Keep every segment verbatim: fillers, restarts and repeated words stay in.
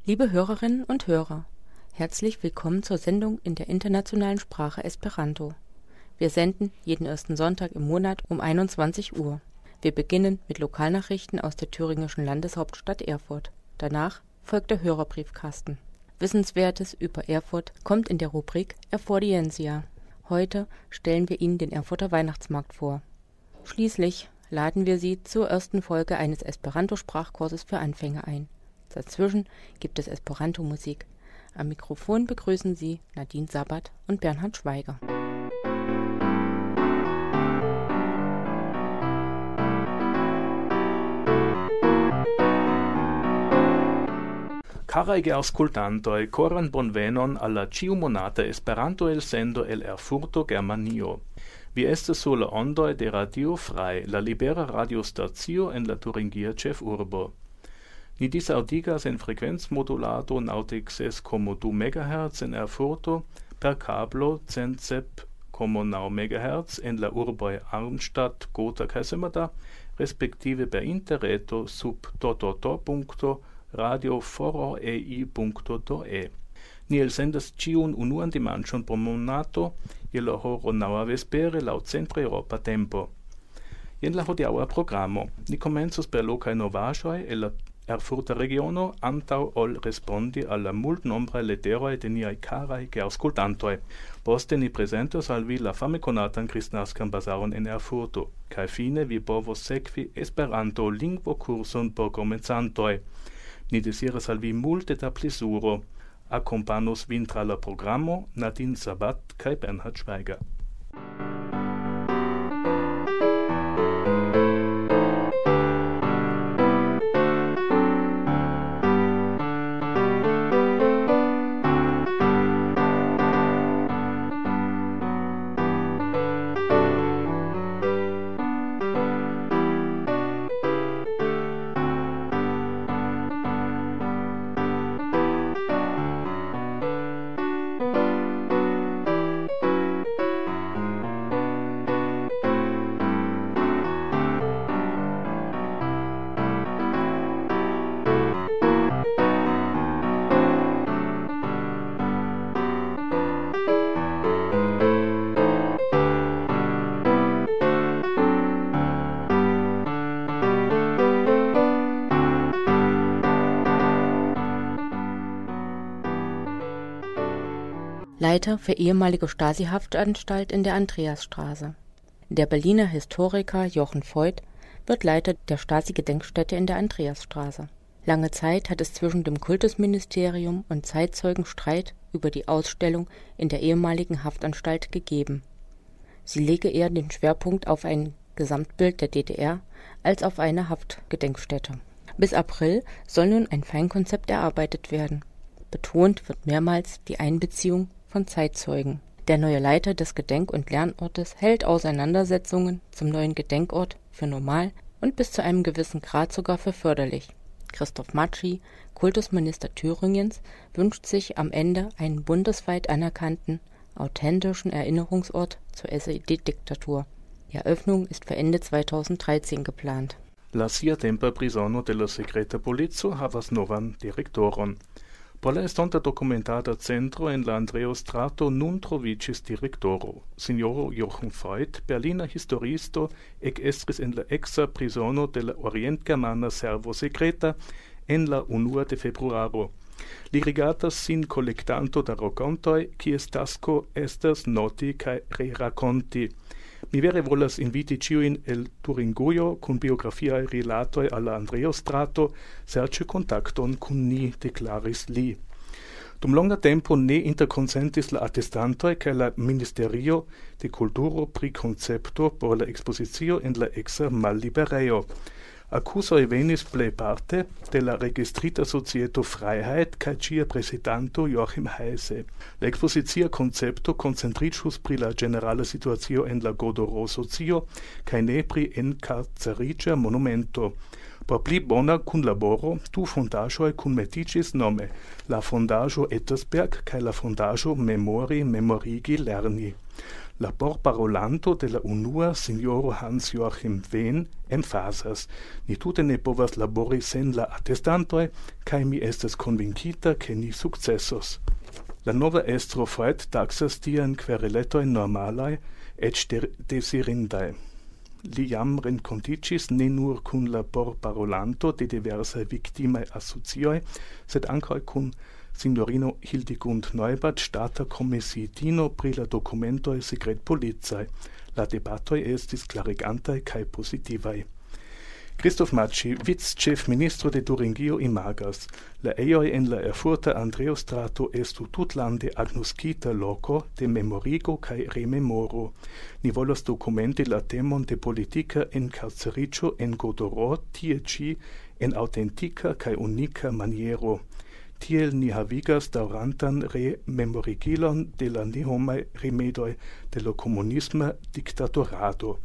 Liebe Hörerinnen und Hörer, herzlich willkommen zur Sendung in der internationalen Sprache Esperanto. Wir senden jeden ersten Sonntag im Monat um einundzwanzig Uhr. Wir beginnen mit Lokalnachrichten aus der thüringischen Landeshauptstadt Erfurt. Danach folgt der Hörerbriefkasten. Wissenswertes über Erfurt kommt in der Rubrik Erfordiensia. Heute stellen wir Ihnen den Erfurter Weihnachtsmarkt vor. Schließlich laden wir Sie zur ersten Folge eines Esperanto-Sprachkurses für Anfänger ein. Dazwischen gibt es Esperanto-Musik. Am Mikrofon begrüßen Sie Nadine Sabat und Bernhard Schweiger. Carai auscultantoi, coran bonvenon alla ciumonata Esperanto el sendo el Erfurto Germanio. Vi estes sulla ondoi de Radio Frei, la libera radiostacio en la Thuringia ĉefurbo. Ni disaudigas en frequenzmodulato naŭ ses komma du megahertz en Erfurto, per kablo cent sep komma naŭ megahertz en la urboj Arnstadt, Gotha kaj Sömmerda, respektive per interreto sub www punkto radio foro e i punkto de. Ni elsendas ĉiun unuan dimanĉon por monato je la horo naŭa vespere laŭ Centra Eŭropa tempo. Jen la hodiaŭa programo. Ni komencos per lokaj novaĵoj el la Erfurta regiono antaŭ ol respondi al la multnombraj leteroj de niaj karaj geaŭskultantoj. Poste ni prezentos al vi la fame konatan kristnaskan bazaron en Erfurto, kaj fine vi povos sekvi Esperanto lingvokurson por komencantoj. Ni desiras al vi multe da plezuro. Accompanos vin tra la programo Nadine Sabat kaj Bernhard Schweiger. Leiter für ehemalige Stasi-Haftanstalt in der Andreasstraße. Der Berliner Historiker Jochen Voigt wird Leiter der Stasi-Gedenkstätte in der Andreasstraße. Lange Zeit hat es zwischen dem Kultusministerium und Zeitzeugen Streit über die Ausstellung in der ehemaligen Haftanstalt gegeben. Sie lege eher den Schwerpunkt auf ein Gesamtbild der D D R als auf eine Haftgedenkstätte. Bis April soll nun ein Feinkonzept erarbeitet werden. Betont wird mehrmals die Einbeziehung von Zeitzeugen. Der neue Leiter des Gedenk- und Lernortes hält Auseinandersetzungen zum neuen Gedenkort für normal und bis zu einem gewissen Grad sogar für förderlich. Christoph Matschi, Kultusminister Thüringens, wünscht sich am Ende einen bundesweit anerkannten, authentischen Erinnerungsort zur S E D-Diktatur. Die Eröffnung ist für Ende zweitausenddreizehn geplant. La siatempa prizono de la sekreta polico havas novan direktoron. Por la estonta dokumentata centro en la Andreostrato nun troviĝis direktoro. Sinjoro Jochen Voigt, berlina historiisto, ekestris en la eksa prizono de la Orientgermana Servo Sekreta en la unua de februaro. Li rigardas sin kolektanto da rakontoj, kies tasko estas noti kaj rerakonti. Mi vere volas inviti ĉiujn el Turingujo kun biografiaj rilatoj al la Andreostrato serĉi kontakton kun ni, deklaris li. Dum longa tempo ne interkonsentis la atestantoj kaj la Ministerio de Kulturo pri koncepto por la ekspozicio en la eksa malliberejo. Akuzoj venis plejparte de la registrita Societo Freiheit kaj ĝia prezidanto Joachim Heise. La ekspozicia koncepto koncentriĝus pri la ĝenerala situacio en la Godoro-socio kaj ne pri enkarceriĝa monumento. Por pli bona kunlaboro, du fondaĵoj kunmetiĝis nome la Fondaĵo Ettersberg kaj la Fondaĵo Memori Memorigi Lerni. La porparolanto de la unua signoro Hans Joachim Vehn emfasas, ni tute ne povas labori sen la attestantoi, cae mi estes convincita che ni successos. La nova estro Freud taxas tian quereletoi normalae ec desirindae. Li jam renconticis ne nur cun la porparolanto de diversae victimae associoi, sed ancora cun signorino Hildegund Neubert, stata commissiitino pri la documentoi secret polizae. La debatoi estis clarigantae cae positivae. Christoph Matschi, vice-chef ministro de Thuringio, imagas, la eioi en la Erfurta Andreostrato estu tutlande agnoscita loco de memorigo cae rememoro. Ni volas documenti la temon de politica encarcericio en Godoro, tie ci en autentica cae unica maniero. Tiel ni havigas daurantan rememorigilon de la nehomai rimedoi de lo comunisma dictatorado.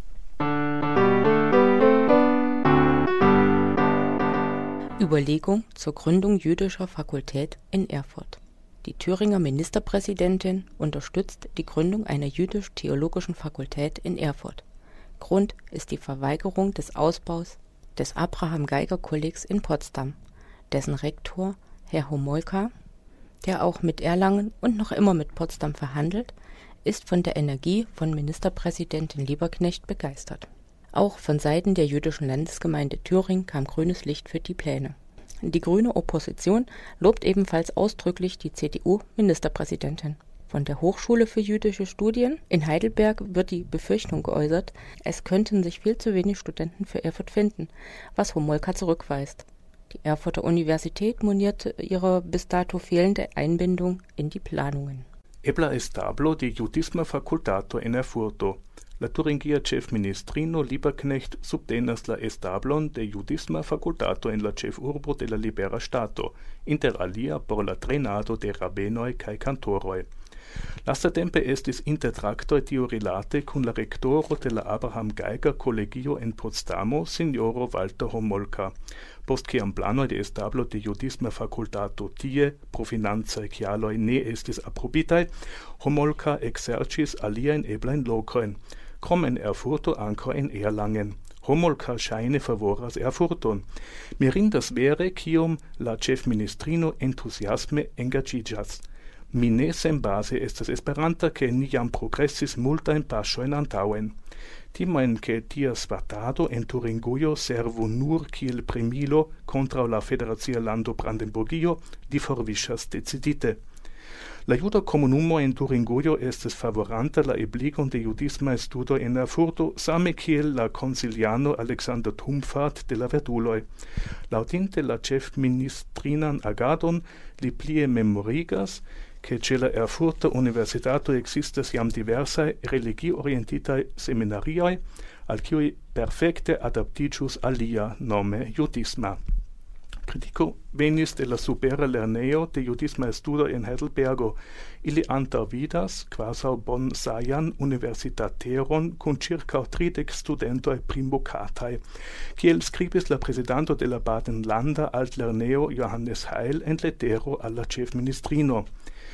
Überlegung zur Gründung jüdischer Fakultät in Erfurt. Die Thüringer Ministerpräsidentin unterstützt die Gründung einer jüdisch-theologischen Fakultät in Erfurt. Grund ist die Verweigerung des Ausbaus des Abraham-Geiger-Kollegs in Potsdam, dessen Rektor Herr Homolka, der auch mit Erlangen und noch immer mit Potsdam verhandelt, ist von der Energie von Ministerpräsidentin Lieberknecht begeistert. Auch von Seiten der jüdischen Landesgemeinde Thüringen kam grünes Licht für die Pläne. Die grüne Opposition lobt ebenfalls ausdrücklich die C D U-Ministerpräsidentin. Von der Hochschule für jüdische Studien in Heidelberg wird die Befürchtung geäußert, es könnten sich viel zu wenig Studenten für Erfurt finden, was Homolka zurückweist. Die Erfurter Universität monierte ihre bis dato fehlende Einbindung in die Planungen. Ebla establo de judisma facultato en Erfurto. La Thuringia chefministrino Lieberknecht subtenas la establon de judisma facultato en la chefurbo de la libera stato, inter alia por la trainado de rabenoi cae cantoroi. Lastatempe estis intertractoi tiu rilate cun la rectoro de la Abraham Geiger Collegio en Potsdamo, signoro Walter Homolka. Post ciam planoi de establo de judisma facultato tie, pro finanzae cialoi ne estis approbitae, Homolka exercis alien eblain locoin, crom en Erfurto anco en Erlangen. Homolka shaine favoras Erfurton. Mirindas vere cium la chefministrino entusiasme engagigas. Mi ne sem base estas esperanta che ni jam progressis multain passoin antauen. Timoen che tia spartado en Thuringujo servu nur kiel premilo contra la federazia lando Brandenburgio di forvischas decidite. La juda comunumo en Thuringujo estes favoranta la ebligon de judisma studo en Erfurto, same kiel la consiliano Alexander Tumfat de la Verduloi. Lautinte la chefministrinan agadon li plie memorigas, che ce la Erfurta Universitato existas jam diversae religi-orientitae seminarioi, al cui perfecte adapticius alia nome judisma. Critico venis de la supera lerneo de judisma studo in Heidelbergo. Ili antaŭvidas quasau bon sajan universitateron cun circa tridec studentoi primvocatai, kiel skribis la presidanto de la Baden-Landa Altlerneo Johannes Heil en letero alla chefministrino.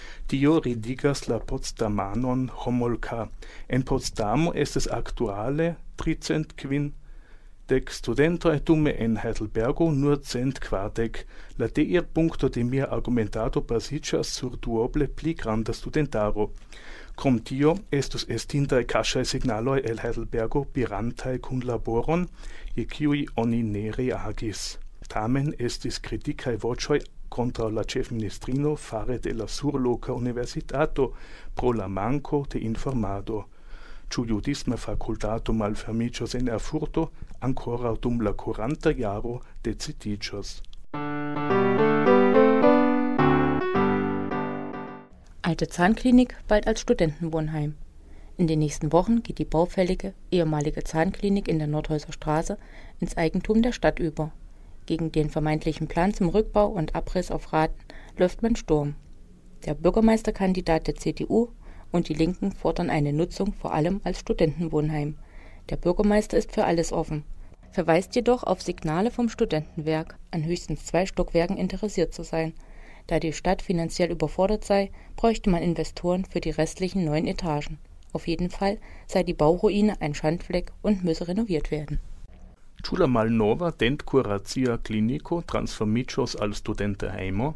Tio ridigas la Potsdamanon Homolka. En Potsdamo estes actuale tricent quin dec studentoi, dume en Heidelbergo nur cent quardec. La deir puncto de mia argumentado basicas sur duoble pli granda studentaro. Crom tio estus estintae casae signaloi el Heidelbergo birantae cun laboron, je ciui oni ne reagis. Tamen estis criticae vocioi contra la chefministrino fare de la surloca universitato pro la manco de informado. Ciu judisma facultato malfermicios en Erfurto, ancora dum la quaranta jaro decidicios. Alte Zahnklinik bald als Studentenwohnheim. In den nächsten Wochen geht die baufällige ehemalige Zahnklinik in der Nordhäuser Straße ins Eigentum der Stadt über. Gegen den vermeintlichen Plan zum Rückbau und Abriss auf Raten läuft man Sturm. Der Bürgermeisterkandidat der C D U und die Linken fordern eine Nutzung vor allem als Studentenwohnheim. Der Bürgermeister ist für alles offen, verweist jedoch auf Signale vom Studentenwerk, an höchstens zwei Stockwerken interessiert zu sein. Da die Stadt finanziell überfordert sei, bräuchte man Investoren für die restlichen neun Etagen. Auf jeden Fall sei die Bauruine ein Schandfleck und müsse renoviert werden. Ĉu la malnova dent-kuracia kliniko transformiĝos al studenta hejmo?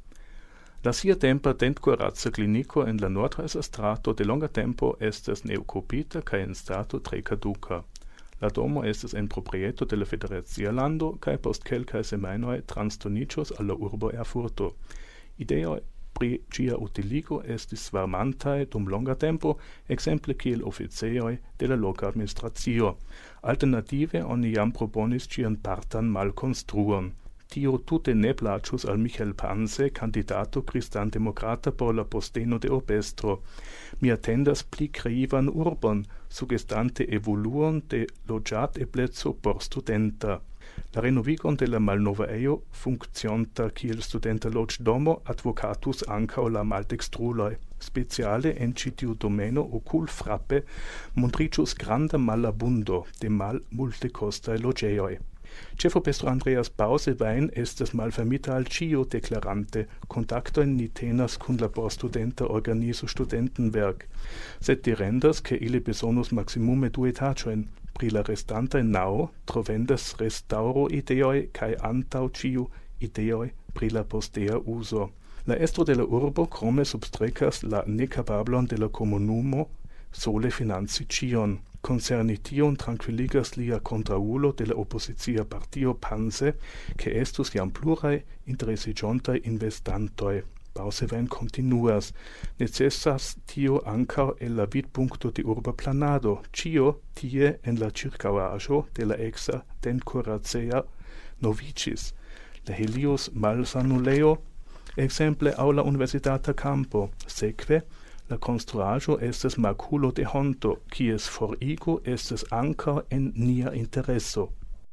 La siatempa dent-kuraca kliniko en la nordresa strato de longa tempo estas neokupita kaj en stato tre kaduka. La domo estas en proprieto de la federacia lando kaj post kelkaj semajnoj transdoniĝos al la urbo Erfurto. Ideoj pri ĝia utiligo estis svarmantaj dum longa tempo, ekzemple kiel oficejoj de la loka administracio. Alternative oni jam proponis ĝian partan malkonstruon. Tio tute ne plaĉus al Michael Panse, kandidato kristandemokrata por la posteno de urbestro. Mi atendas pli kreivan urbon, sugestante evoluon de loĝadebleco por studenta. La renovigon de la malnovaejo funkcionanta kiel studenta loĝdomo advokatus ankaŭ la maldekstruloj. Speciale en ĉi tiu domeno okulfrape montriĝus granda malabundo de malmultekostaj loĝejoj. Ĉefurbestro Andreas Bausewein estas malfermita al ĉio, deklarante: kontaktojn ni tenas kun la porstudenta organizo Studentenwerk, sed direndas, ke ili besonus maksimume du etaĝojn. Pri la restantaj naŭ trovendas restaŭro-ideoj kaj antaŭ ĉiu ideoj pri la postea uzo. La estro de la urbo krome substrekas la nekapablon de la komunumo sole financi ĉion. Koncerni tion trankviligas lia kontraŭulo de la opozicia partio Panse, ke estus jam pluraj interesiĝontaj investantoj. Bausewein continuas: necesas tio ankaŭ el la vidpunkto de urba planado. Ĉio tie en la ĉirkaŭaĵo de la eksa dentkuracea noviĝis. La Helios malsanulejo, ekzemple, aŭ la universitata kampo. Sekve, la konstruaĵo estas makulo de honto, kies forigo estas ankaŭ en nia intereso.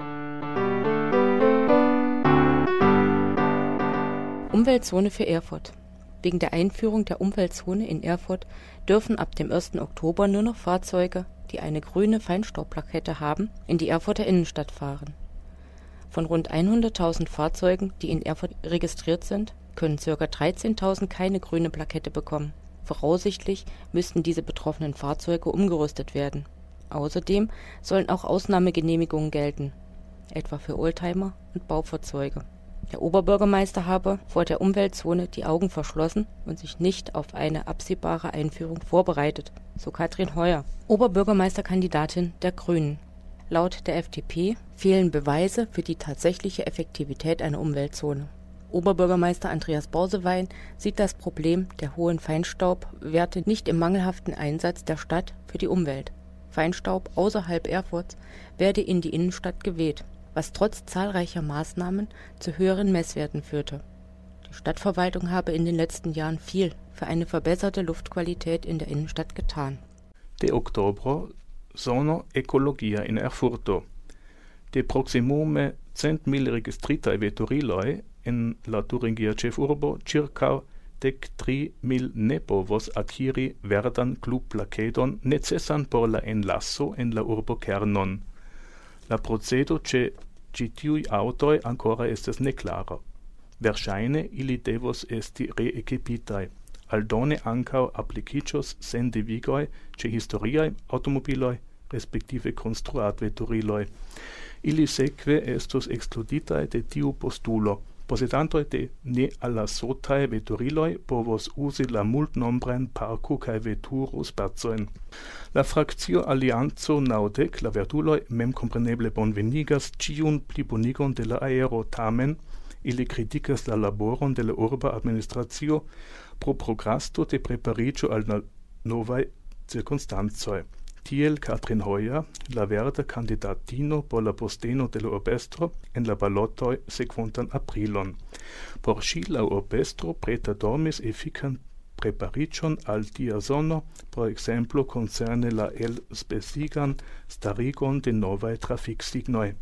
Umweltzone für Erfurt. Wegen der Einführung der Umweltzone in Erfurt dürfen ab dem ersten Oktober nur noch Fahrzeuge, die eine grüne Feinstaubplakette haben, in die Erfurter Innenstadt fahren. Von rund hunderttausend Fahrzeugen, die in Erfurt registriert sind, können ca. dreizehntausend keine grüne Plakette bekommen. Voraussichtlich müssten diese betroffenen Fahrzeuge umgerüstet werden. Außerdem sollen auch Ausnahmegenehmigungen gelten, etwa für Oldtimer und Baufahrzeuge. Der Oberbürgermeister habe vor der Umweltzone die Augen verschlossen und sich nicht auf eine absehbare Einführung vorbereitet, so Katrin Heuer, Oberbürgermeisterkandidatin der Grünen. Laut der F D P fehlen Beweise für die tatsächliche Effektivität einer Umweltzone. Oberbürgermeister Andreas Bausewein sieht das Problem der hohen Feinstaubwerte nicht im mangelhaften Einsatz der Stadt für die Umwelt. Feinstaub außerhalb Erfurts werde in die Innenstadt geweht, was trotz zahlreicher Maßnahmen zu höheren Messwerten führte. Die Stadtverwaltung habe in den letzten Jahren viel für eine verbesserte Luftqualität in der Innenstadt getan. De oktobro sono ekologia in Erfurto. De proximume cent mil registritaj veturiloj en la turingia ĉefurbo ĉirkaŭ dek tri mil ne povos akiri verdan klubplakedon necesan por la enlaso en la urbokernon. La procedo ĉe ĉi tiuj aŭtoj ankoraŭ estas neklara. Verŝajne ili devos esti reekipitaj. Aldone ankaŭ aplikiĝos sendevigoj ĉe historiaj aŭtomobiloj, respektive konstruadveturiloj. Ili sekve estos ekskluditaj de tiu postulo. Posedantoj de nealasotaj veturiloj povos uzi la multnombrajn parku kaj veturo-spacojn. La frakcio Alianco naŭdek, la verduloj, memkompreneble bonvenigas ĉiun plibonigon de la aero, tamen ili kritikas la laboron de la urba administracio pro prokrasto de prepariĝo al la novaj cirkonstancoj. Tiel Katrin Heuer, la verda kandidatino por la posteno de la urbestro en la balotoj sekvontan aprilon. Por ŝi la urbestro pretadormis efikan prepariĝon al tia zono, por ekzemplo koncerne la elspecigan starigon de novaj trafiksignoj.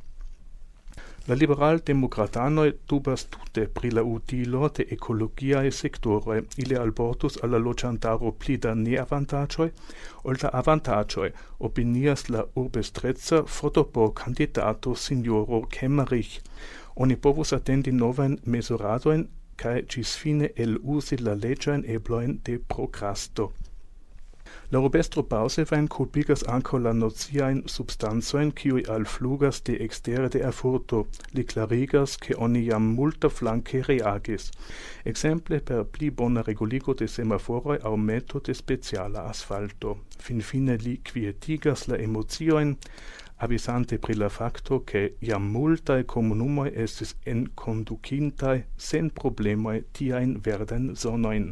La liberal-demokratanoj dubas tute pri la utilo de ekologiaj sektoroj. Ili alportus al la loĝantaro pli da neavantaĝoj ol da avantaĝoj, opinias la urbestreca fotopo-kandidato sinjoro Kemmerich. Oni povus atendi novajn mezuradojn kaj ĝisfine eluzi la leĝajn eblojn de prokrasto. La urbestro pausevain culpigas anco la nociain substanzoin kiui alflugas de extere de Erfurto, li clarigas che oni jam multa flanque reagis, exemple per pli bona reguligo de semaforoi au meto de speciala asfalto. Fin fine li quietigas la emotioin, avisante pri la facto che jam multae comunumoi estis enconducintae sen problemoi tiain verden zonoin.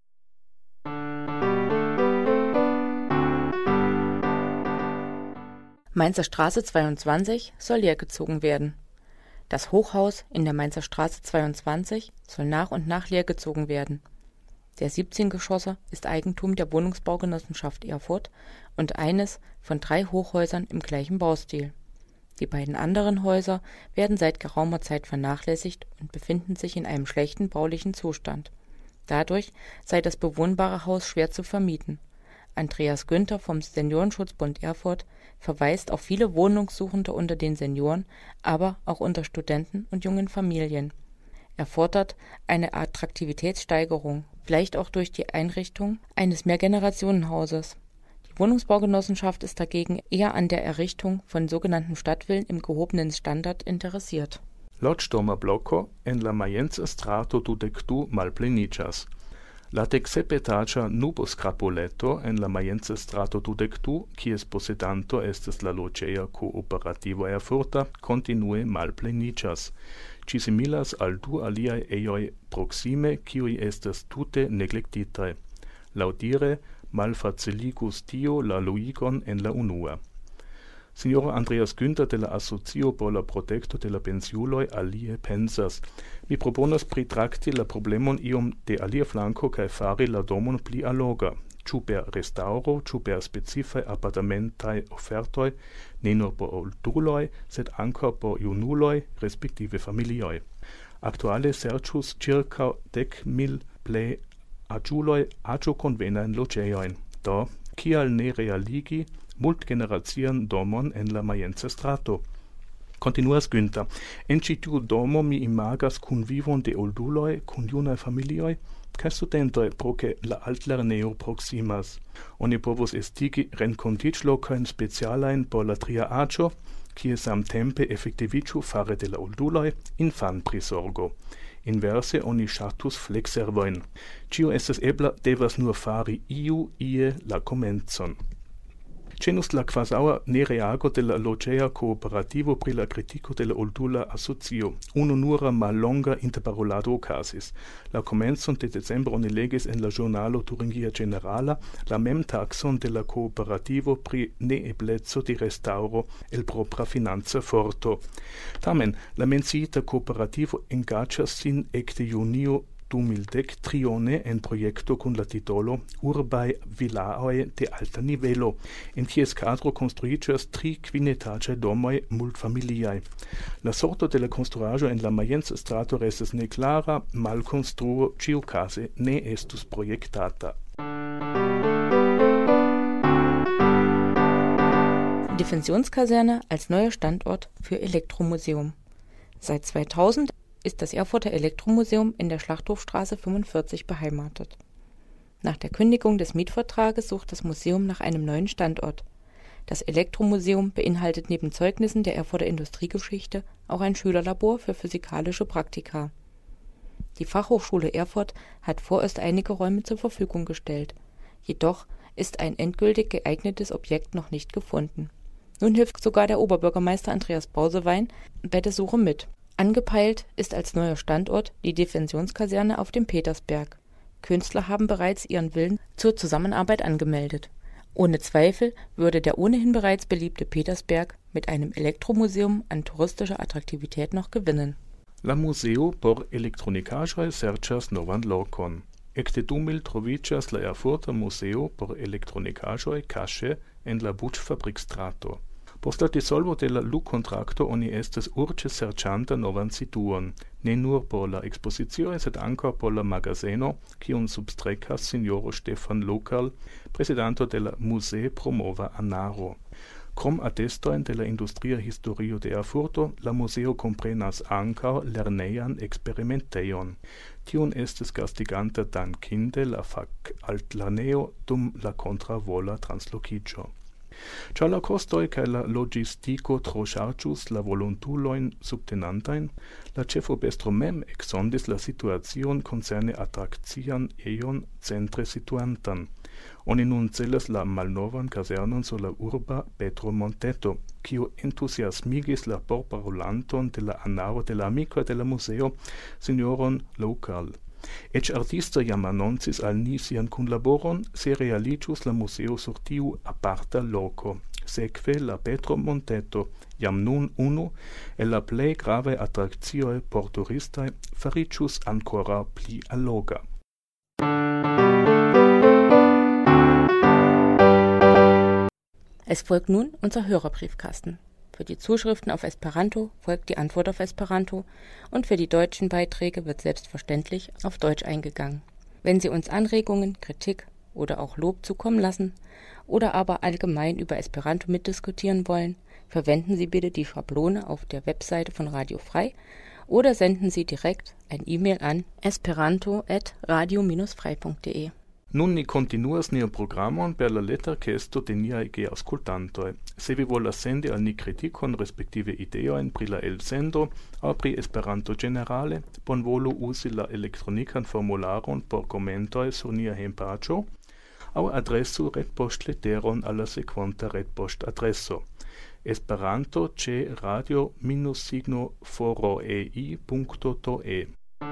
Mainzer Straße zweiundzwanzig soll leergezogen werden. Das Hochhaus in der Mainzer Straße zweiundzwanzig soll nach und nach leergezogen werden. Der siebzehn Geschosse ist Eigentum der Wohnungsbaugenossenschaft Erfurt und eines von drei Hochhäusern im gleichen Baustil. Die beiden anderen Häuser werden seit geraumer Zeit vernachlässigt und befinden sich in einem schlechten baulichen Zustand. Dadurch sei das bewohnbare Haus schwer zu vermieten. Andreas Günther vom Seniorenschutzbund Erfurt verweist auf viele Wohnungssuchende unter den Senioren, aber auch unter Studenten und jungen Familien. Er fordert eine Attraktivitätssteigerung, vielleicht auch durch die Einrichtung eines Mehrgenerationenhauses. Die Wohnungsbaugenossenschaft ist dagegen eher an der Errichtung von sogenannten Stadtvillen im gehobenen Standard interessiert. Loĝdoma bloko en la Majenca strato dudek du malpleniĝas. La deksepetaĝa nuboskrapoleto en la Majenca strato dudek du, kies posedanto estas la loĝeja kooperativo Erfurta, kontinue malpleniĝas. Ĝi similas al du aliaj ejoj proksime, kiuj estas tute neglektitaj. Laŭdire malfaciligus tio la luigon en la unua. Signoro Andreas Günther de la Asocio por la Protekto de la Pensiuloj alie pensas. Mi proponas pritrakti la problemon iom de alia flanko kaj fari la domon pli alloga, ĉu per restaŭro, ĉu per specifaj apartamentaj ofertoj, ne nur por olduloj, sed ankaŭ por junuloj, respektive familioj. Aktuale serĉus ĉirkaŭ dek mil plej aĝuloj aĝokonvenajn loĝejojn. Do, kial ne realigi multgeneracian domon en la Majenca strato? Continuas Günther. En ĉi tiu domo mi imagas kunvivon de olduloj kun junaj familioj kaj studentoj, pro ke la altlernejo proksimas. Oni povus estigi renkontiĝlokojn specialajn por la tria aĝo, kie samtempe efektiviĝu fare de la olduloj infanprisorgo. Inverse oni ŝatus flekservojn. Ĉio estas ebla, devas nur fari iu ie la komencon. Cenus la quasaua nereago de la loĝeja kooperativo pri la kritiko de la oldula asocio. Ununura mallonga interparolado okazis. La komencon de decembro oni legis en la ĵurnalo Turingia Generala la memtakson de la kooperativo pri neebleco de restaŭro el propra financa forto. Tamen, la menciita kooperativo engaĝas sin ekde junio du mil dek trione en projekto kun la titolo Urbaj vilaoj de alta nivelo, en kies kadro konstruiĝas tri kvinetaĝaj domoj multfamiliaj. La sorto de la konstruaĵo en la Majenca strato restas neklara, malkonstruo ĉiukaze ne estus projektata. Defensionskaserne als neuer Standort für Elektromuseum. Seit zweitausend ist das Erfurter Elektromuseum in der Schlachthofstraße fünfundvierzig beheimatet. Nach der Kündigung des Mietvertrages sucht das Museum nach einem neuen Standort. Das Elektromuseum beinhaltet neben Zeugnissen der Erfurter Industriegeschichte auch ein Schülerlabor für physikalische Praktika. Die Fachhochschule Erfurt hat vorerst einige Räume zur Verfügung gestellt. Jedoch ist ein endgültig geeignetes Objekt noch nicht gefunden. Nun hilft sogar der Oberbürgermeister Andreas Brausewein bei der Suche mit. Angepeilt ist als neuer Standort die Defensionskaserne auf dem Petersberg. Künstler haben bereits ihren Willen zur Zusammenarbeit angemeldet. Ohne Zweifel würde der ohnehin bereits beliebte Petersberg mit einem Elektromuseum an touristischer Attraktivität noch gewinnen. La museo por elektronikaĵoj serĉas novan lokon. Ekde du mil troviĝas la Erfurta Museo por elektronikaĵoj kaŝe en la Buĉfabrikstrato. Post la dissolvo de la Lu-kontrakto oni estas urĝe serĉanta novan situon, ne nur por la ekspozicioj, sed ankaŭ por la magazeno, kiun substrekas sinjoro Stefan Lokal, prezidanto de la Muse-Promova Anaro. Krom atestojn de la industria historio de Erfurto, la museo komprenas ankaŭ lernejan eksperimentejon. Tiun estis gastiganta dankinde la fak-altlernejo dum la kontraŭvola translokiĝo. Ĉar la kostoj kaj la loĝistiko tro ŝarĝus la volontulojn subtenantajn, la ĉefurbestro mem eksondis la situacion koncerne atrakcian ejon centre situantan. Oni nun celas la malnovan kasernon sur la urba Petro-Monteto, kiu entuziasmigis la porparolanton de la anaro de la amikoj de la museo, sinjoron Lokal. Eĉ artisto jam anoncis al ni sian kunlaboron, se realiĝus la museo sur tiu aparta loko. Sekve la Petro-Monteto, jam nun unu el la plej gravaj atrakcioj por turistaj, fariĝus ankoraŭ pli alloga. Es folgt nun unser Hörerbriefkasten. Für die Zuschriften auf Esperanto folgt die Antwort auf Esperanto und für die deutschen Beiträge wird selbstverständlich auf Deutsch eingegangen. Wenn Sie uns Anregungen, Kritik oder auch Lob zukommen lassen oder aber allgemein über Esperanto mitdiskutieren wollen, verwenden Sie bitte die Schablone auf der Webseite von Radio Frei oder senden Sie direkt ein E-Mail an esperanto at radio frei punkt de. Nun ni continuas nian programon per la leterkesto de niaj geaŭskultantoj. Se vi volas sendi al ni kritikon respektive ideojn pri la elsendo aŭ pri Esperanto ĝenerale, bonvolu uzi la elektronikan formularon por komentoj sur nia hejmpaĝo aŭ adresu retpoŝtleteron al la sekvanta retpoŝtadreso: Esperanto ĉe radio signo foro ei punkto de.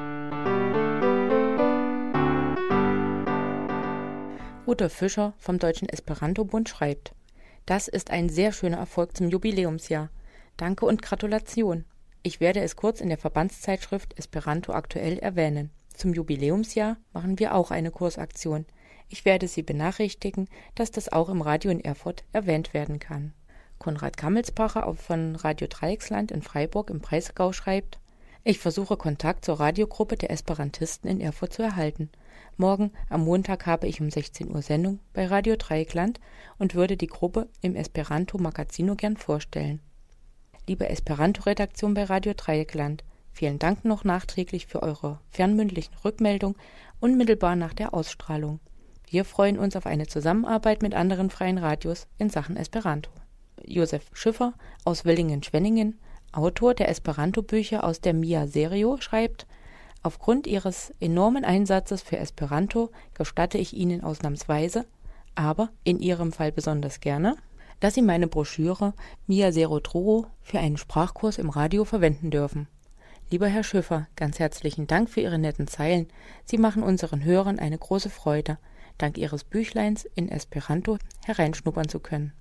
Rudolf Fischer vom Deutschen Esperanto-Bund schreibt: Das ist ein sehr schöner Erfolg zum Jubiläumsjahr. Danke und Gratulation. Ich werde es kurz in der Verbandszeitschrift Esperanto aktuell erwähnen. Zum Jubiläumsjahr machen wir auch eine Kursaktion. Ich werde Sie benachrichtigen, dass das auch im Radio in Erfurt erwähnt werden kann. Konrad Kammelsbacher von Radio Dreiecksland in Freiburg im Breisgau schreibt: Ich versuche Kontakt zur Radiogruppe der Esperantisten in Erfurt zu erhalten. Morgen, am Montag, habe ich um sechzehn Uhr Sendung bei Radio Dreieckland und würde die Gruppe im Esperanto Magazino gern vorstellen. Liebe Esperanto-Redaktion bei Radio Dreieckland, vielen Dank noch nachträglich für eure fernmündlichen Rückmeldung unmittelbar nach der Ausstrahlung. Wir freuen uns auf eine Zusammenarbeit mit anderen freien Radios in Sachen Esperanto. Josef Schiffer aus Willingen-Schwenningen, Autor der Esperanto-Bücher aus der Mia Serio, schreibt: Aufgrund Ihres enormen Einsatzes für Esperanto gestatte ich Ihnen ausnahmsweise, aber in Ihrem Fall besonders gerne, dass Sie meine Broschüre Mia Zero Truro für einen Sprachkurs im Radio verwenden dürfen. Lieber Herr Schiffer, ganz herzlichen Dank für Ihre netten Zeilen. Sie machen unseren Hörern eine große Freude, dank Ihres Büchleins in Esperanto hereinschnuppern zu können.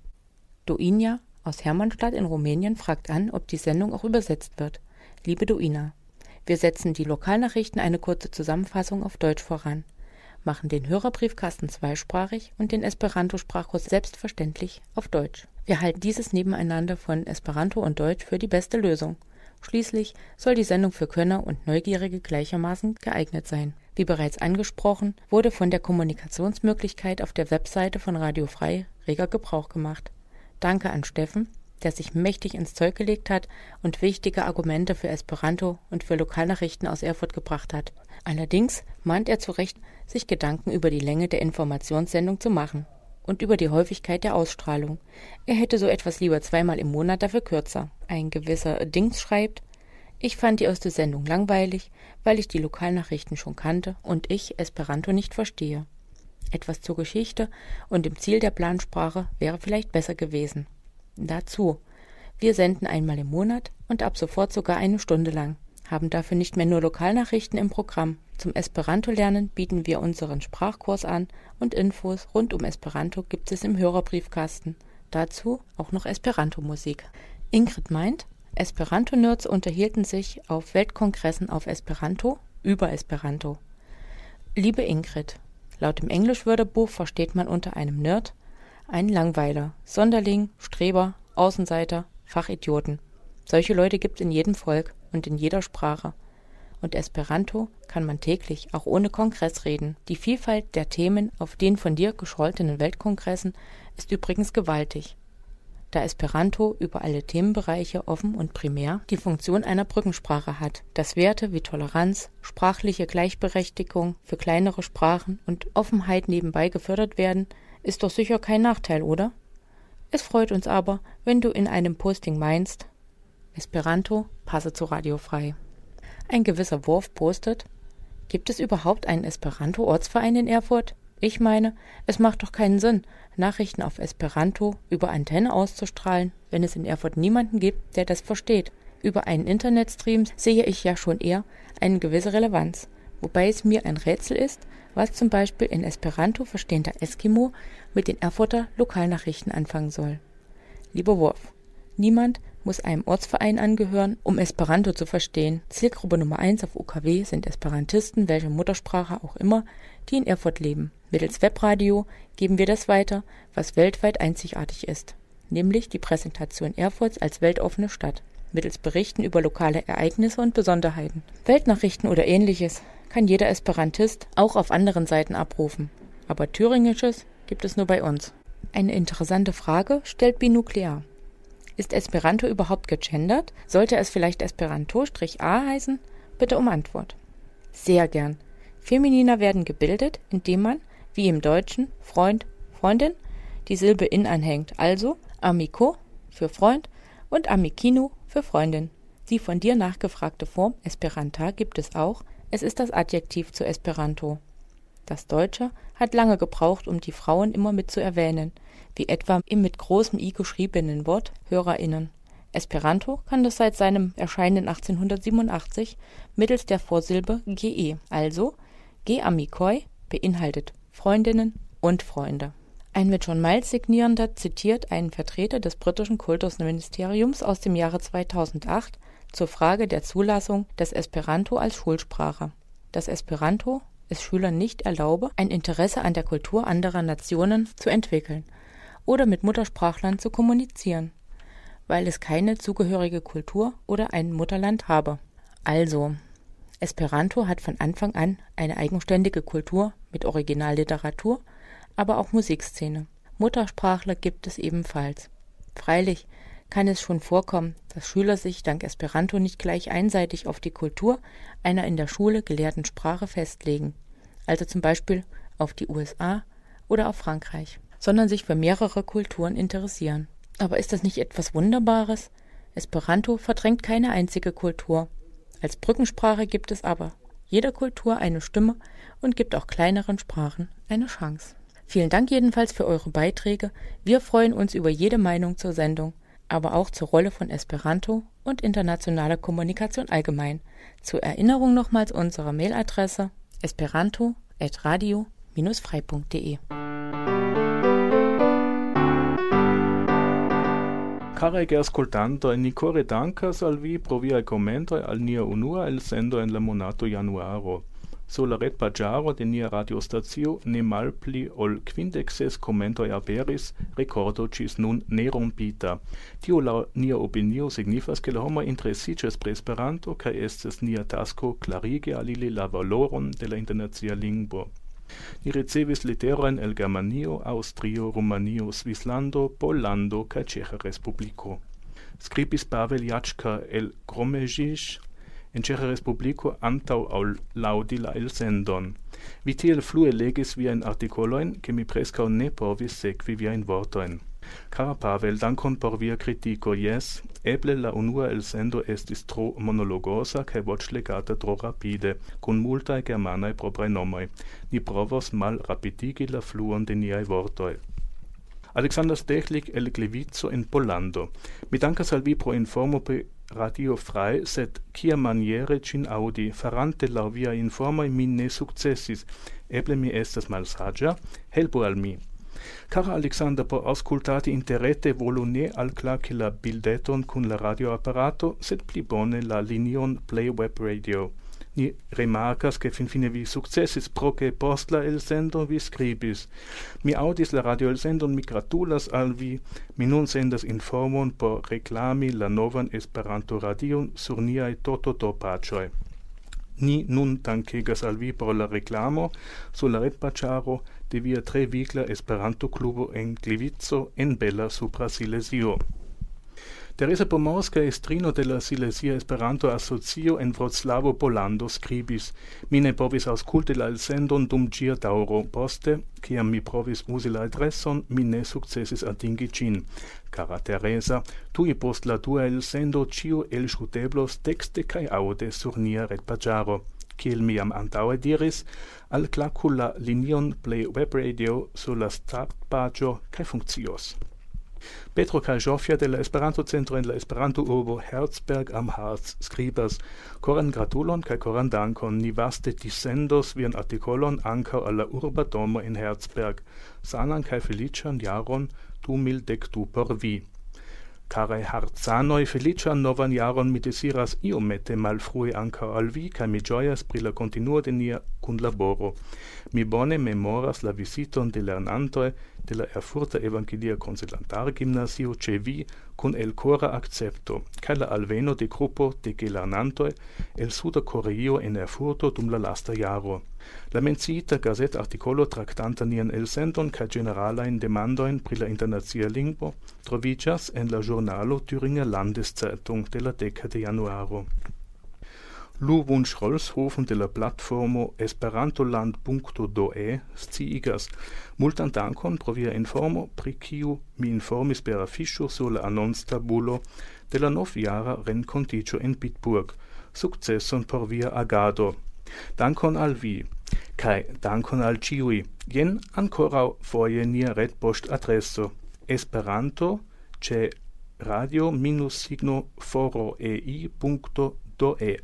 Doina aus Hermannstadt in Rumänien fragt an, ob die Sendung auch übersetzt wird. Liebe Doina, wir setzen die Lokalnachrichten eine kurze Zusammenfassung auf Deutsch voran, machen den Hörerbriefkasten zweisprachig und den Esperanto-Sprachkurs selbstverständlich auf Deutsch. Wir halten dieses Nebeneinander von Esperanto und Deutsch für die beste Lösung. Schließlich soll die Sendung für Könner und Neugierige gleichermaßen geeignet sein. Wie bereits angesprochen, wurde von der Kommunikationsmöglichkeit auf der Webseite von Radio Frei reger Gebrauch gemacht. Danke an Steffen, der sich mächtig ins Zeug gelegt hat und wichtige Argumente für Esperanto und für Lokalnachrichten aus Erfurt gebracht hat. Allerdings mahnt er zu Recht, sich Gedanken über die Länge der Informationssendung zu machen und über die Häufigkeit der Ausstrahlung. Er hätte so etwas lieber zweimal im Monat, dafür kürzer. Ein gewisser Dings schreibt: Ich fand die erste Sendung langweilig, weil ich die Lokalnachrichten schon kannte und ich Esperanto nicht verstehe. Etwas zur Geschichte und dem Ziel der Plansprache wäre vielleicht besser gewesen. Dazu: Wir senden einmal im Monat und ab sofort sogar eine Stunde lang, haben dafür nicht mehr nur Lokalnachrichten im Programm. Zum Esperanto-Lernen bieten wir unseren Sprachkurs an und Infos rund um Esperanto gibt es im Hörerbriefkasten. Dazu auch noch Esperanto-Musik. Ingrid meint, Esperanto-Nerds unterhielten sich auf Weltkongressen auf Esperanto über Esperanto. Liebe Ingrid, laut dem Englischwörterbuch versteht man unter einem Nerd einen Langweiler, Sonderling, Streber, Außenseiter, Fachidioten. Solche Leute gibt es in jedem Volk und in jeder Sprache. Und Esperanto kann man täglich, auch ohne Kongress reden. Die Vielfalt der Themen auf den von dir gescholtenen Weltkongressen ist übrigens gewaltig. da Esperanto über alle Themenbereiche offen und primär die Funktion einer Brückensprache hat. Dass Werte wie Toleranz, sprachliche Gleichberechtigung für kleinere Sprachen und Offenheit nebenbei gefördert werden, ist doch sicher kein Nachteil, oder? Es freut uns aber, wenn du in einem Posting meinst, Esperanto passe zu Radio Frei. Ein gewisser Wurf postet, gibt es überhaupt einen Esperanto-Ortsverein in Erfurt? Ich meine, es macht doch keinen Sinn, Nachrichten auf Esperanto über Antenne auszustrahlen, wenn es in Erfurt niemanden gibt, der das versteht. Über einen Internetstream sehe ich ja schon eher eine gewisse Relevanz, wobei es mir ein Rätsel ist, was zum Beispiel in Esperanto verstehender Eskimo mit den Erfurter Lokalnachrichten anfangen soll. Lieber Wurf, niemand muss einem Ortsverein angehören, um Esperanto zu verstehen. Zielgruppe Nummer eins auf U K W sind Esperantisten, welcher Muttersprache auch immer, die in Erfurt leben. Mittels Webradio geben wir das weiter, was weltweit einzigartig ist, nämlich die Präsentation Erfurts als weltoffene Stadt, mittels Berichten über lokale Ereignisse und Besonderheiten. Weltnachrichten oder ähnliches kann jeder Esperantist auch auf anderen Seiten abrufen, aber Thüringisches gibt es nur bei uns. Eine interessante Frage stellt Binuklear. Ist Esperanto überhaupt gegendert? Sollte es vielleicht Esperanto-A heißen? Bitte um Antwort. Sehr gern. Feminina werden gebildet, indem man, wie im Deutschen, Freund, Freundin, die Silbe in anhängt, also amico für Freund und amicino für Freundin. Die von dir nachgefragte Form Esperanta gibt es auch, es ist das Adjektiv zu Esperanto. Das Deutsche hat lange gebraucht, um die Frauen immer mit zu erwähnen, wie etwa im mit großem I geschriebenen Wort HörerInnen. Esperanto kann das seit seinem Erscheinen achtzehnhundertsiebenundachtzig mittels der Vorsilbe ge, also ge amikoi beinhaltet Freundinnen und Freunde. Ein mit John Miles signierender zitiert einen Vertreter des britischen Kultusministeriums aus dem Jahre zweitausendacht zur Frage der Zulassung des Esperanto als Schulsprache. Das Esperanto es Schülern nicht erlaube, ein Interesse an der Kultur anderer Nationen zu entwickeln oder mit Muttersprachlern zu kommunizieren, weil es keine zugehörige Kultur oder ein Mutterland habe. Also, Esperanto hat von Anfang an eine eigenständige Kultur mit Originalliteratur, aber auch Musikszene. Muttersprachler gibt es ebenfalls. Freilich kann es schon vorkommen, dass Schüler sich dank Esperanto nicht gleich einseitig auf die Kultur einer in der Schule gelehrten Sprache festlegen, also zum Beispiel auf die U S A oder auf Frankreich, sondern sich für mehrere Kulturen interessieren. Aber ist das nicht etwas Wunderbares? Esperanto verdrängt keine einzige Kultur. Als Brückensprache gibt es aber jeder Kultur eine Stimme und gibt auch kleineren Sprachen eine Chance. Vielen Dank jedenfalls für eure Beiträge. Wir freuen uns über jede Meinung zur Sendung, aber auch zur Rolle von Esperanto und internationaler Kommunikation allgemein. Zur Erinnerung nochmals unsere Mailadresse esperanto at radio dash frei punkt de. Caregi ascoltanto e Nicore dankas al vi pro viaj komentoj al nia unua elsendo en la monato januaro. Sur la retpaĝaro de nia radiostacio ne malpli ol kvindek ses komentoj aperis, rekordo ĝis nun nerompita. Tio laŭ nia opinio signifas, ke la homoj interesiĝas pri Esperanto kaj estas nia tasko klarigi al ili la valoron de la internacia lingvo. Ni ricevis literojn el Germanio, Aŭstrio, Rumanio, Svislando, Pollando kaj Ĉeĥa Respubliko. Skribis Pavel Jaĉka el Gromeĝiĝ en Ĉeĥa Respubliko antaŭ ol laŭdi la elsendon. Vi tiel flue legis viajn artikolojn, ke mi preskaŭ ne povis sekvi viajn vortojn. Kara Pavel, dankon por via kritiko. Jes, eble la unua elsendo estis tro monologosa kaj voĉlegata tro rapide, kun multaj germanaj propraj nomoj. Ni provos malrapidigi la fluon de niaj vortoj. Alexander Stechlik el Gliwice en Pollando. Mi dankas al vi pro informo pri Radio Frei, sed kiamaniere ĝin aŭdi? Farante laŭ viaj informoj mi ne sukcesis. Eble mi estas malsaĝa? Helpu al mi. Kara Alexander, por aŭskultadi interrete volu ne alklaki la bildeton kun la radioaparato, sed pli bone la linion Play Web Radio. Ni remarkas, ke finfine vi sukcesis, pro ke post la elsendo vi skribis. Mi aŭdis la radioelsendon, mi gratulas al vi. Mi nun sendas informon por reklami la novan Esperanto-radion sur niaj Tototo-paĝoj. Ni nun dankegas al vi por la reklamo sur la retpaĝaro de via tre vigla Esperanto-klubo en Gliwice en Bella supra Silesio. Teresa Pomorska, estrino de la Silesia Esperanto-Asocio en Wroclavo, Pollando, skribis: Mi ne povis aŭskulti la elsendon dum ĝia daŭro. Poste, kiam mi provis uzi la adreson, mi ne sukcesis atingi ĝin. Kara Teresa, tuj post la dua elsendo ĉio elŝuteblos tekste kaj aŭde sur nia retpaĝaro. Kiel mi jam antaŭe diris, alklaku la linion Play Web Radio sur la startpaĝo kaj funkcios. Petro kaj Ĵofja de la Esperanto-Centro en la Esperanto-urbo Herzberg am Harz skribas: Koran gratulon kaj koran dankon, ni vaste dissendos vian artikolon ankaŭ al la urba domo en Herzberg. Sanan kaj feliĉan jaron du mil dek du por vi. Karaj Harzanoj, feliĉan novan jaron mi desiras iomete malfrue ankaŭ al vi, kaj mi ĝojas pri la kontinuo de nia kunlaboro. Mi bone memoras la visiton de lernantoj de la Erfurta Evangelia Konsilantare-Gimnazio ĉe vi kun elkora akcepto, kaj la alveno de grupo de gelernantoj el Suda Koreio en Erfurto dum la lasta jaro. La menciita gazetartikolo traktanta nian elsendon kaj ĝeneralajn demandojn pri la internacia lingvo troviĝas en la ĵurnalo Thüringer Landeszeitung de la deka de januaro. Lu Wunsch-Rolfshofen de la platformo esperantoland punkto de sciigas: multan dankon pro via informo, pri kiu mi informis per afiŝo sur la anonctabulo de la novjara renkontiĝo en Bitburg. Sukceson por via agado. Dankon al vi, kaj dankon al ĉiuj. Jen ankoraŭ foje nia retpoŝtadreso: Esperanto ĉe radio minus signo foro ei punkto de.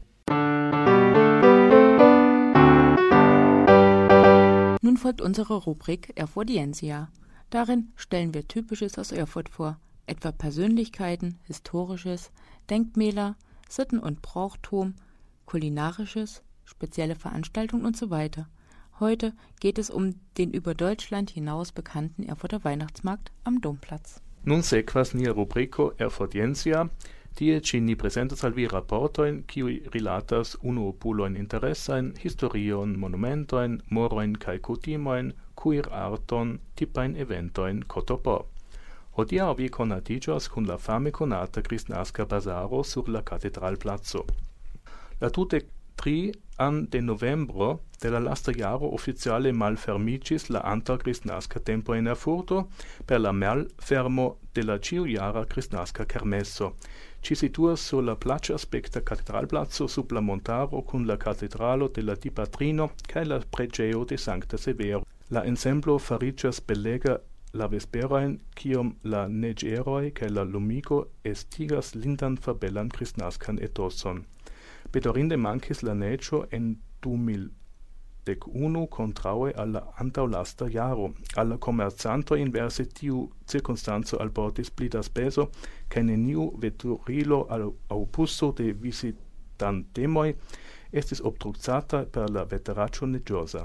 Nun folgt unsere Rubrik Erfurtiensia. Darin stellen wir Typisches aus Erfurt vor, etwa Persönlichkeiten, Historisches, Denkmäler, Sitten und Brauchtum, Kulinarisches, spezielle Veranstaltungen und so weiter. Heute geht es um den über Deutschland hinaus bekannten Erfurter Weihnachtsmarkt am Domplatz. Nun sekvas nia rubriko Erfurtiensia, tie ci ni presentas al vi raportojn, kiuj rilatas unuopulojn interesajn, historion, monumentojn, morojn kaj kutimojn, kuir-arton, tipajn eventojn kotopo. Hodiaŭ vi konatiĝos kun la fame konata Kristnaska bazaro sur la Katedralplaco. La tute trian de novembro de la lasta jaro oficiale malfermiĝis la antaŭkristnaska tempo en Erfurto per la malfermo de la ĉiujara kristnaska kermeso. Ci situas sur la plaĉaspekta Katedralplaco sub la montaro kun la katedralo de la Dipatrino kaj la preĝejo de Sankta Severo. La ensemblo fariĝas belega la vesperojn, kiam la neĝeroj kaj la lumigo estigas lindan fabelan kristnaskan etoson. Bedaŭrinde mankis la neĝo en du mil dek unu kontraŭe al la antaŭlasta jaro. Al la komercantoj inverse tiu cirkonstanco alportis pli da speso, kaj neniu veturilo aŭ buso de vizitantemoj estis obstrukcata per la veteraĉo neĝoza.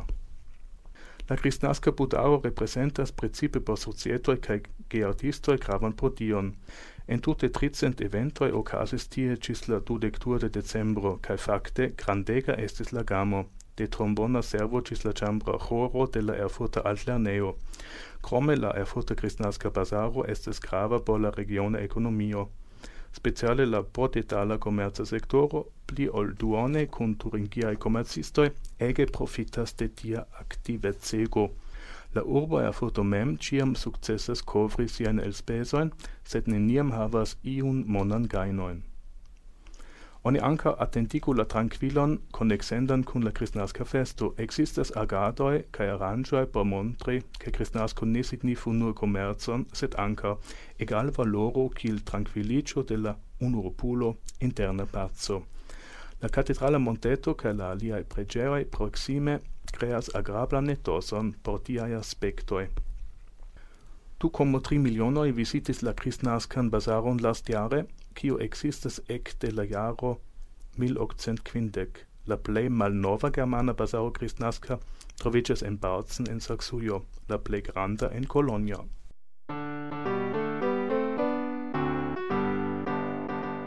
La kristnaska budaro reprezentas precipe por societoj kaj geartistoj gravan prodion. Entute tricent eventoj okazis tie ĝis la dudek-dua de decembro, kaj fakte grandega estis la gamo, de trombona servo ĝis la ĉambra ĥoro de la Erfurta Altlernejo. Krome la Erfurta Kristnaska bazaro estis grava por la regiona ekonomio. Speciale la pordetala komerca sektoro, pli ol duone kun turingiaj komercistoj, ege profitas de tia aktivecego. La urbo Erfurto mem ĉiam sukcesas kovri siajn elspezojn, sed neniam havas iun monan gajnojn. Oni ankaŭ atentigu la trankvilon koneksendan kun la Kristnaska festo. Ekzistas agadoj kaj aranĝoj por montri, ke Kristnasko ne signifu nur komercon, sed ankaŭ egal valoro kiel trankviliĝo de la unuopulo interna paco. La katedrala monteto kaj la aliaj preĝejoj proksime kreas agrablan etoson por tiaj aspektoj. Du komo tri milionoj visitis la Kristnaskan bazaron lastjare, kiu ekzistas ekde la jaro mil okcent kvindek. La plej malnova germana bazaro kristnaska troviĝas en Bautzen en Saksujo, la plej granda en Colonia.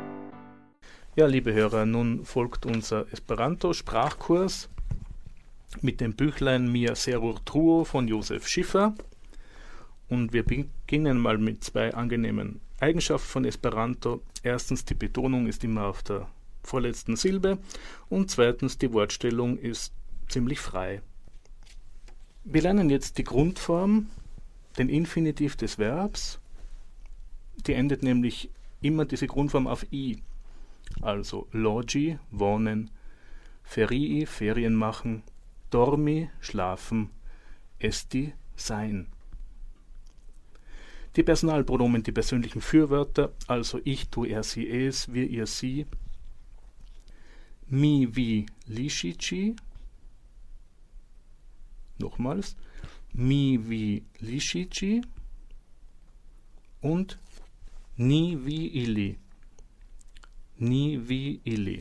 Ja, liebe Hörer, nun folgt unser Esperanto-Sprachkurs. mit dem Büchlein Mia Serur Truo von Josef Schiffer. Und wir beginnen mal mit zwei angenehmen Eigenschaften von Esperanto. Erstens, die Betonung ist immer auf der vorletzten Silbe und zweitens, die Wortstellung ist ziemlich frei. Wir lernen jetzt die Grundform, den Infinitiv des Verbs. Die endet nämlich immer diese Grundform auf i. Also logi, wohnen, ferii, Ferien machen, dormi, schlafen, esti, sein. Die Personalpronomen, die persönlichen Fürwörter, also ich, du, er, sie, es, wir, ihr, sie, mi, vi, liscici, nochmals, mi, vi, liscici und ni, vi, illi, ni, vi, illi.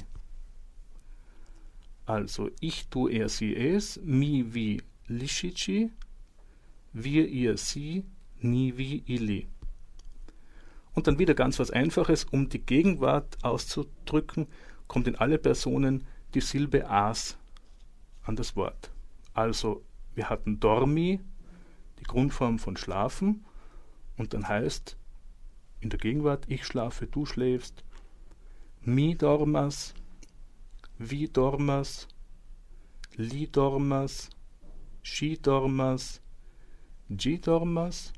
Also ich, du, er, sie, es, mi, vi, liscici, wir, ihr, sie, ni, vi, illi. Und dann wieder ganz was Einfaches, um die Gegenwart auszudrücken, kommt in alle Personen die Silbe as an das Wort. Also wir hatten dormi, die Grundform von schlafen, und dann heißt in der Gegenwart ich schlafe, du schläfst, mi dormas, vi dormas, li dormas, shi dormas, gi dormas.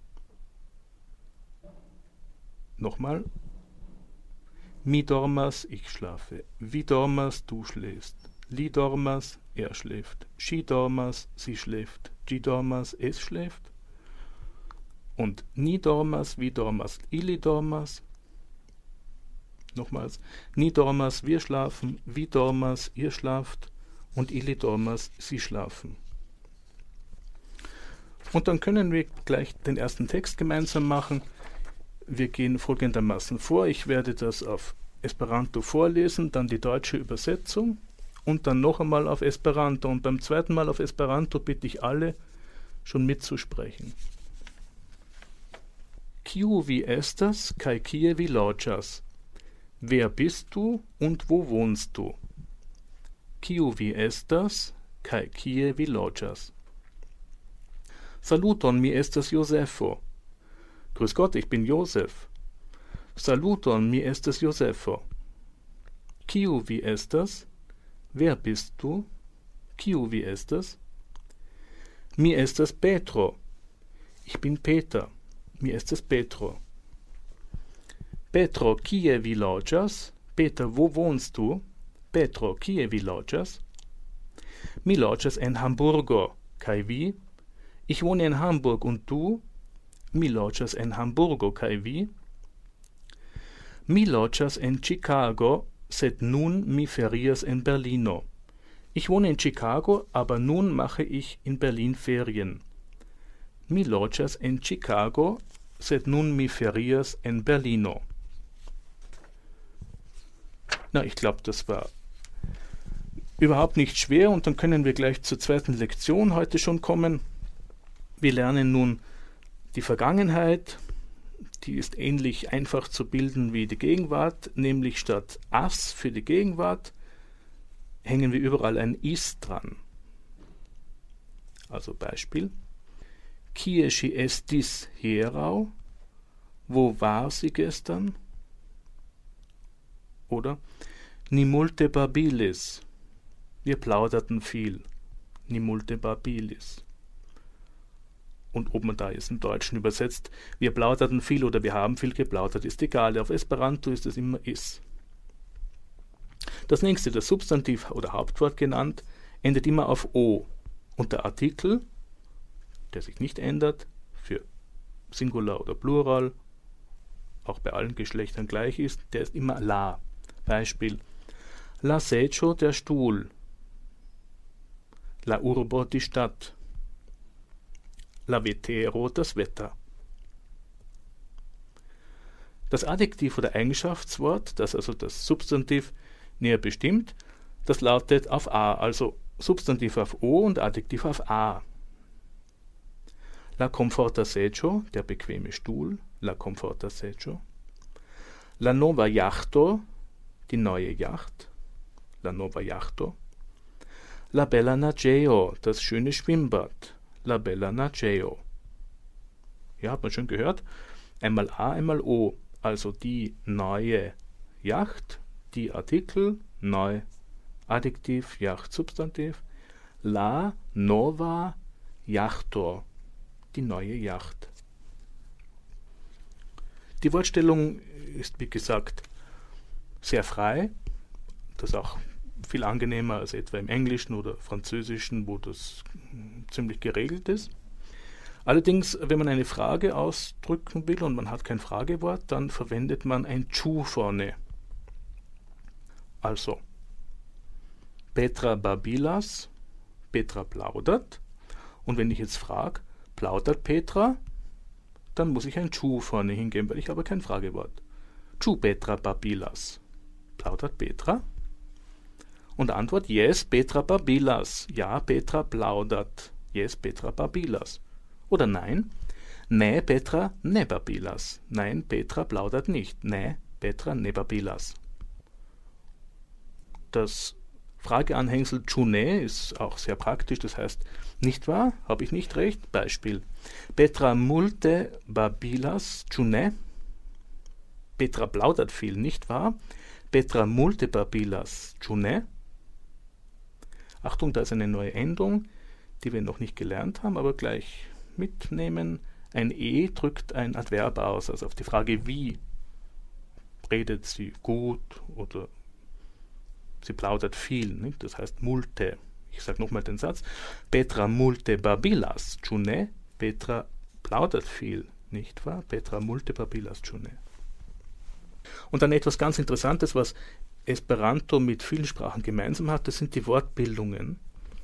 Nochmal. Mi dormas, ich schlafe. Vi dormas, du schläfst. Li dormas, er schläft. Shi dormas, sie schläft. Gi dormas, es schläft. Und ni dormas, vi dormas, illi dormas. Nochmals. Ni dormas, wir schlafen. Vi dormas, ihr schlaft. Und illi dormas, sie schlafen. Und dann können wir gleich den ersten Text gemeinsam machen. Wir gehen folgendermaßen vor. Ich werde das auf Esperanto vorlesen, dann die deutsche Übersetzung und dann noch einmal auf Esperanto. Und beim zweiten Mal auf Esperanto bitte ich alle, schon mitzusprechen. Kiu vi estas kai kie vi loĝas? Wer bist du und wo wohnst du? Kiu vi estas kai kie vi loĝas? Saluton, mi estas Josefo. Grüß Gott, ich bin Josef. Saluton, mi estas Josefo. Kiu vi estas? Wer bist du? Kiu vi estas? Mi estas Petro. Ich bin Peter. Mi estas Petro. Petro, kie vi loĝas? Peter, wo wohnst du? Petro, kie vi loĝas? Mi loĝas en Hamburgo. Kaj vi? Ich wohne in Hamburg und du? Mi loĝas en Hamburgo kaj vi? Mi loĝas en Chicago, sed nun mi ferias en Berlino. Ich wohne in Chicago, aber nun mache ich in Berlin Ferien. Mi loĝas en Chicago, sed nun mi ferias en Berlino. Na, ich glaube, das war überhaupt nicht schwer und dann können wir gleich zur zweiten Lektion heute schon kommen. Wir lernen nun die Vergangenheit, die ist ähnlich einfach zu bilden wie die Gegenwart, nämlich statt as für die Gegenwart hängen wir überall ein is dran. Also Beispiel. Kie ŝi estis hieraŭ? Wo war sie gestern? Oder ni multe babilis. Wir plauderten viel. Ni multe babilis. Und ob man da jetzt im Deutschen übersetzt, wir plauderten viel oder wir haben viel geplaudert, ist egal. Auf Esperanto ist es immer is. Das nächste, das Substantiv oder Hauptwort genannt, endet immer auf o. Und der Artikel, der sich nicht ändert, für Singular oder Plural, auch bei allen Geschlechtern gleich ist, der ist immer la. Beispiel, la seggio, der Stuhl, la urbo, die Stadt, la vetero, das Wetter. Das Adjektiv oder Eigenschaftswort, das also das Substantiv näher bestimmt, das lautet auf a, also Substantiv auf o und Adjektiv auf a. La comforta seggio, der bequeme Stuhl, la comforta seggio. La nova jachto, die neue Yacht, la nova jachto. La bella naĝejo, das schöne Schwimmbad. La bella naĝejo. Ja, hat man schon gehört. Einmal A, einmal O. Also die neue Yacht, die Artikel, neu, Adjektiv, Yacht, Substantiv. La nova jachto, die neue Yacht. Die Wortstellung ist, wie gesagt, sehr frei. Das ist auch viel angenehmer als etwa im Englischen oder Französischen, wo das ziemlich geregelt ist. Allerdings, wenn man eine Frage ausdrücken will und man hat kein Fragewort, dann verwendet man ein chu vorne. Also, Petra babilas, Petra plaudert. Und wenn ich jetzt frage, plaudert Petra, dann muss ich ein chu vorne hingeben, weil ich habe kein Fragewort. Chu Petra babilas. Plaudert Petra? Und Antwort, yes, Petra babilas. Ja, Petra plaudert. Yes, Petra babilas. Oder nein, ne, Petra ne babilas. Nein, Petra plaudert nicht. Ne, Petra ne babilas. Das Frageanhängsel chu ne ist auch sehr praktisch, das heißt, nicht wahr? Habe ich nicht recht? Beispiel. Petra multe babilas chu ne? Petra plaudert viel, nicht wahr? Petra multe babilas chu ne? Achtung, da ist eine neue Endung, die wir noch nicht gelernt haben, aber gleich mitnehmen. Ein E drückt ein Adverb aus, also auf die Frage wie. Redet sie gut oder sie plaudert viel, nicht? Das heißt multe. Ich sage nochmal den Satz. Petra multe babilas chu ne? Petra plaudert viel, nicht wahr? Petra multe babilas chu ne? Und dann etwas ganz Interessantes, was Esperanto mit vielen Sprachen gemeinsam hat, das sind die Wortbildungen.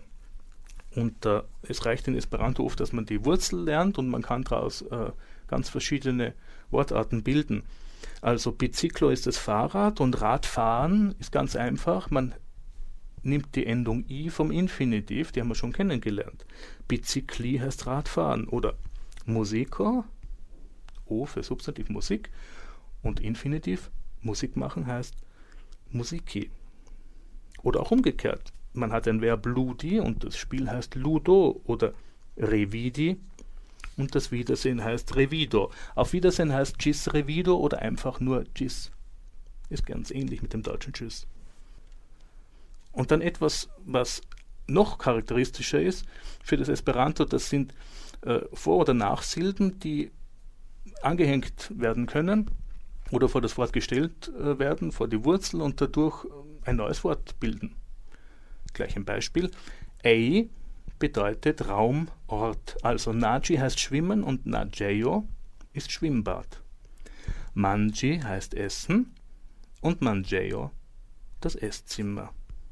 Und äh, es reicht in Esperanto oft, dass man die Wurzel lernt und man kann daraus äh, ganz verschiedene Wortarten bilden. Also Biciclo ist das Fahrrad und Radfahren ist ganz einfach. Man nimmt die Endung i vom Infinitiv, die haben wir schon kennengelernt. Bicicli heißt Radfahren oder Musico, O für Substantiv Musik und Infinitiv Musik machen heißt Musiki. Oder auch umgekehrt. Man hat ein Verb ludi und das Spiel heißt Ludo oder revidi und das Wiedersehen heißt revido. Auf Wiedersehen heißt Tschüss revido oder einfach nur Tschüss. Ist ganz ähnlich mit dem deutschen Tschüss. Und dann etwas, was noch charakteristischer ist für das Esperanto, das sind äh, Vor- oder Nachsilben, die angehängt werden können oder vor das Wort gestellt äh, werden, vor die Wurzel und dadurch ein neues Wort bilden. Gleich ein Beispiel. Ei bedeutet Raum, Ort. Also Naji heißt Schwimmen und Nagejo ist Schwimmbad. Manji heißt Essen und Mangejo das Esszimmer.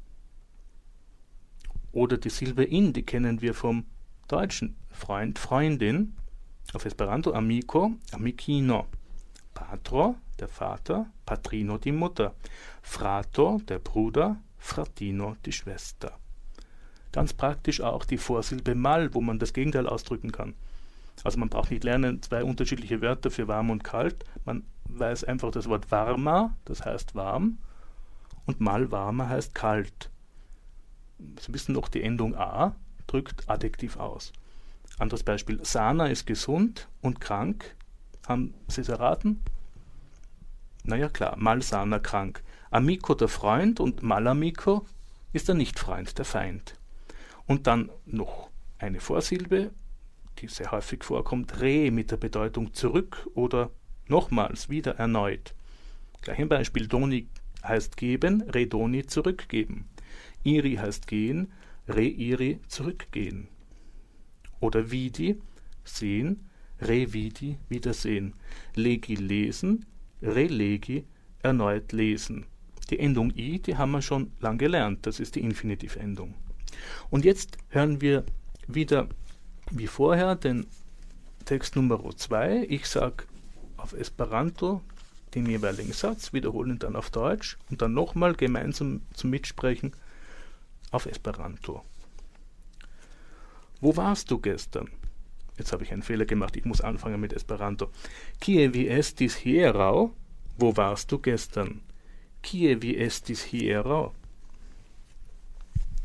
Oder die Silbe in, die kennen wir vom Deutschen. Freund, Freundin. Auf Esperanto amico, amicino. Patro, der Vater. Patrino, die Mutter. Frato, der Bruder. Fratino, die Schwester. Ganz praktisch auch die Vorsilbe mal, wo man das Gegenteil ausdrücken kann. Also man braucht nicht lernen, zwei unterschiedliche Wörter für warm und kalt. Man weiß einfach das Wort varma, das heißt warm, und mal warmer heißt kalt. Sie wissen noch, die Endung a drückt Adjektiv aus. Anderes Beispiel, sana ist gesund und krank. Haben Sie es erraten? Naja klar, mal sana krank. Amico der Freund und malamico ist der Nicht-Freund, der Feind. Und dann noch eine Vorsilbe, die sehr häufig vorkommt, re mit der Bedeutung zurück oder nochmals, wieder erneut. Gleich ein Beispiel, doni heißt geben, redoni zurückgeben. Iri heißt gehen, re-iri zurückgehen. Oder vidi, sehen, re-vidi, wiedersehen. Legi lesen, re-legi, erneut lesen. Die Endung i, die haben wir schon lang gelernt, das ist die Infinitivendung. Und jetzt hören wir wieder wie vorher den Text Nummer zwei. Ich sage auf Esperanto den jeweiligen Satz, wiederhole ihn dann auf Deutsch und dann nochmal gemeinsam zum Mitsprechen auf Esperanto. Wo warst du gestern? Jetzt habe ich einen Fehler gemacht, ich muss anfangen mit Esperanto. Kie vi estis hieraŭ? Wo warst du gestern? Kie vi estis hieraŭ?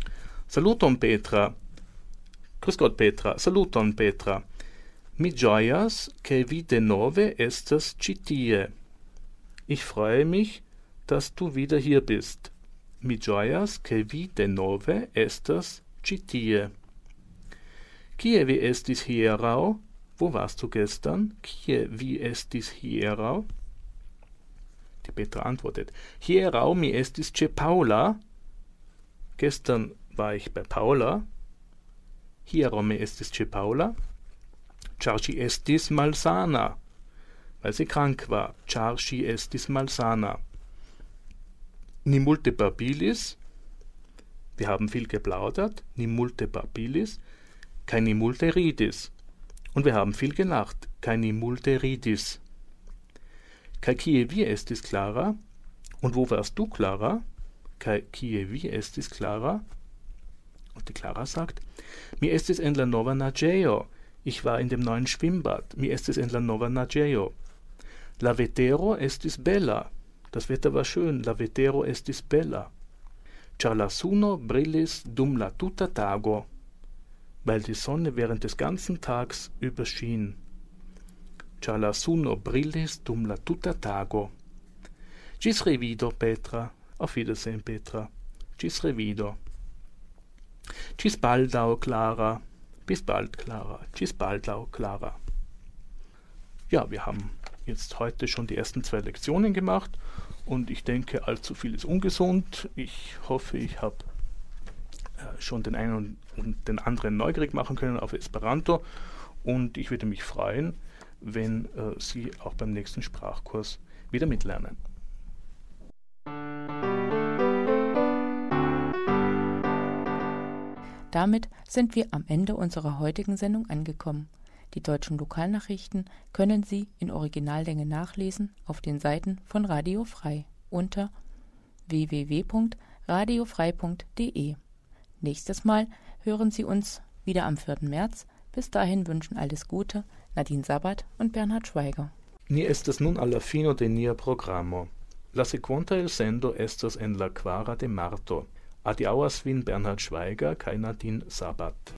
Saluton Petra. Grüß Gott Petra. Saluton Petra. Mi ĝojas, ke vi denove estas ĉi tie. Ich freue mich, dass du wieder hier bist. Mi ĝojas, ke vi denove estas ĉi tie. Kie vi estis hieraŭ? Wo warst du gestern? Kie vi estis hieraŭ? Die Petra antwortet, hieraŭ mi estis ĉe Paula. Gestern war ich bei Paula. Hieraŭ mi estis ĉe Paula. Ĉar ŝi estis malsana. Weil sie krank war. Ĉar ŝi estis malsana. Ni multe babilis. Wir haben viel geplaudert. Ni multe babilis. Kaj ni multe ridis. Und wir haben viel gelacht. Kaj ni multe ridis. Kaj kie vi estis, Clara? Und wo warst du, Clara? Kaj kie vi estis, Clara? Und die Clara sagt, mi estis en la nova naĝejo. Ich war in dem neuen Schwimmbad. Mi estis en la nova naĝejo. La vetero estis bella. Das Wetter war schön. La vetero estis bella. Ĉar la suno brilis dum la tuta tago. Weil die Sonne während des ganzen Tags überschien. Ĉar la suno brilis dum la tuta tago. Ĝis revido, Petra. Auf Wiedersehen, Petra. Ĝis revido. Ĝis baldaŭ, Clara. Bis bald, Clara. Ĝis baldaŭ, Clara. Ja, wir haben jetzt heute schon die ersten zwei Lektionen gemacht und ich denke, allzu viel ist ungesund. Ich hoffe, ich habe schon den einen und den anderen neugierig machen können auf Esperanto und ich würde mich freuen, wenn äh, Sie auch beim nächsten Sprachkurs wieder mitlernen. Damit sind wir am Ende unserer heutigen Sendung angekommen. Die deutschen Lokalnachrichten können Sie in Originallänge nachlesen auf den Seiten von Radio Frei unter w w w punkt radio frei punkt d e. Nächstes Mal hören Sie uns wieder am vierten März. Bis dahin wünschen alles Gute Nadine Sabat und Bernhard Schweiger. Ni estas nun alla fino de nia programo. La sekvonta elsendo estas en la kvara de marto. Adiaŭas vin Bernhard Schweiger kaj Nadine Sabat.